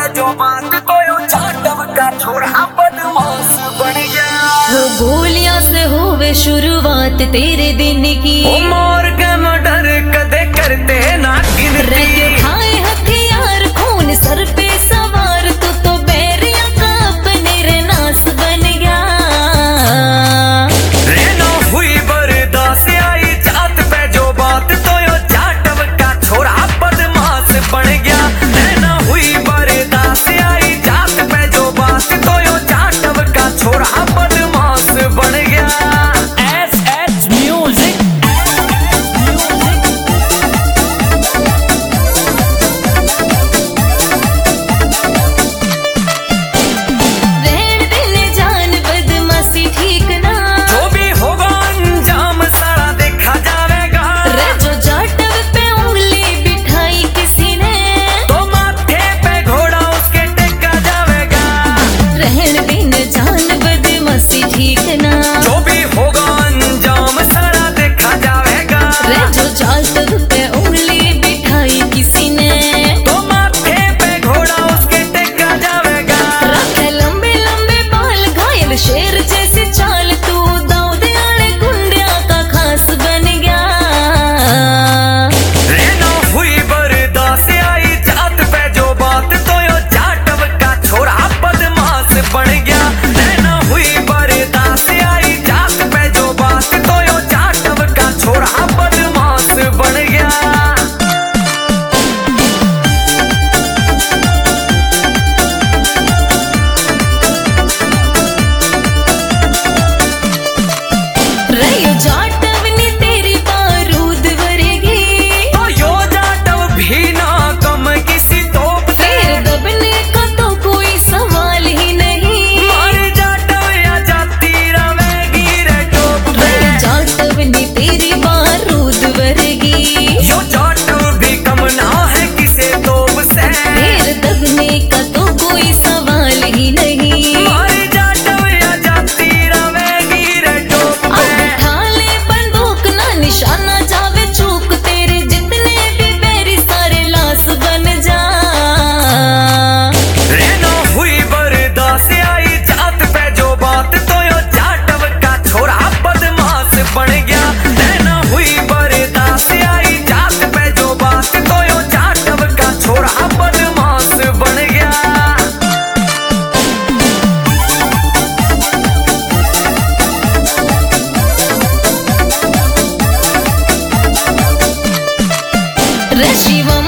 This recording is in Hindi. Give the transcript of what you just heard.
जो बात तो यो चाटव का छोरा बदमाश बन गया। वो गोलियां से होवे शुरुआत तेरे दिन की, मोर के मर्डर कदे करते ना गिनती। खाए हथियार खून सर पे सवार, तो बैरिया का अपने रे नास बन गया। रहना हुई बर्दाश्त आई जात पे जो बात तो यो चाटव का छोरा बदमाश बन गया। रहना हुई बर्दाश्त आई जात पे जो बात तो यो चाटव का छोरा बदमाश बन गया। SS म्यूजिक ठीक ना, जो भी होगा अंजाम सारा देखा जाएगा। जो चाटव पे उंगली बिठाई किसी ने, तो माथे पे घोड़ा उसके टेका जाएगा। रखे लंबे लंबे बाल घायल शेर जैसे चाल, तू दाऊद वाले गुंडिया का खास बन गया। रहना हुई बर्दाश्त आई जात पे जो बात तो यो चाटव का छोरा बदमाश बन गया। रहना हुई बर्दाश्त आई जात पे जो बात तो यो चाटव का छोरा बदमाश बन गया। रही जाटव ने तेरी बारूद वरेगी, तो यो जाटव भी ना कम किसी तोप से। फिर दबने का तो कोई सवाल ही नहीं। मार जाटव या जाती रवेगी रे टोप पे। रही जाटव ने तेरी बारूद वरेगी, यो जाटव भी कम ना है किसे तोप से। फिर दबने का तो कोई सवाल ही नहीं। मार जाटव या जाती रवेगी रे टोप पे। उठा ले बंदूक ना निशाना जावे चूक, तेरे जितने भी बैरी सारे लाश बन जा। रहना हुई बर्दाश्त आई जात पे जो बात तो यो जाटव का छोरा बदमाश बन गया। रहना हुई बर्दाश्त आई जात पे जो बात तो यो जाटव का छोरा बदमाश बन गया। रे शिवा